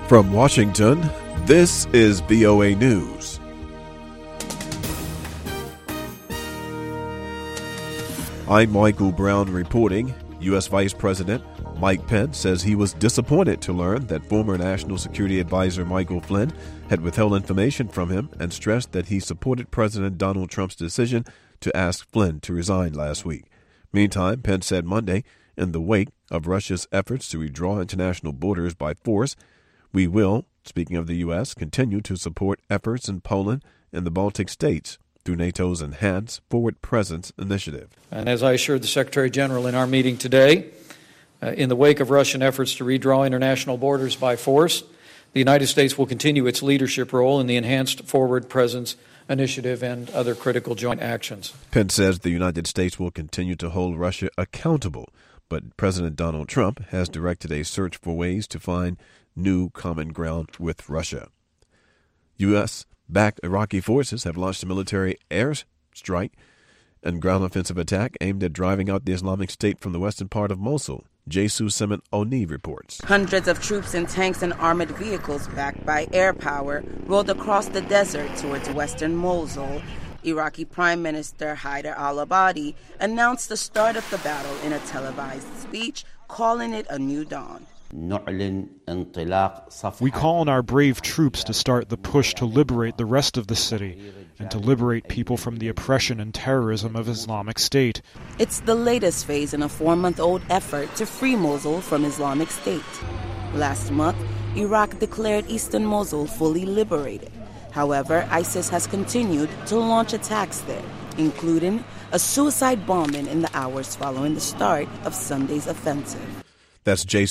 From Washington, this is VOA News. I'm Michael Brown reporting. U.S. Vice President Mike Pence says he was disappointed to learn that former National Security Advisor Michael Flynn had withheld information from him and stressed that he supported President Donald Trump's decision to ask Flynn to resign last week. Meantime, Pence said Monday, in the wake of Russia's efforts to redraw international borders by force, we will, speaking of the U.S., continue to support efforts in Poland and the Baltic states through NATO's Enhanced Forward Presence initiative. And as I assured the Secretary General in our meeting today, in the wake of Russian efforts to redraw international borders by force, the United States will continue its leadership role in the Enhanced Forward Presence initiative and other critical joint actions. Pence says the United States will continue to hold Russia accountable, but President Donald Trump has directed a search for ways to find new common ground with Russia. U.S.-backed Iraqi forces have launched a military airstrike and ground offensive attack aimed at driving out the Islamic State from the western part of Mosul. Jesus Semen Oni reports. Hundreds of troops in tanks and armored vehicles backed by air power rolled across the desert towards western Mosul. Iraqi Prime Minister Haider al-Abadi announced the start of the battle in a televised speech, calling it a new dawn. We call on our brave troops to start the push to liberate the rest of the city and to liberate people from the oppression and terrorism of Islamic State. It's the latest phase in a 4-month-old effort to free Mosul from Islamic State. Last month, Iraq declared eastern Mosul fully liberated. However, ISIS has continued to launch attacks there, including a suicide bombing in the hours following the start of Sunday's offensive. That's